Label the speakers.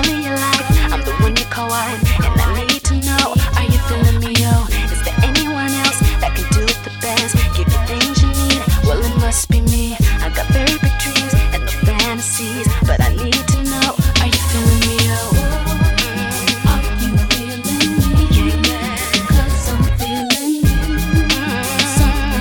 Speaker 1: me you like. I'm the one you call wine.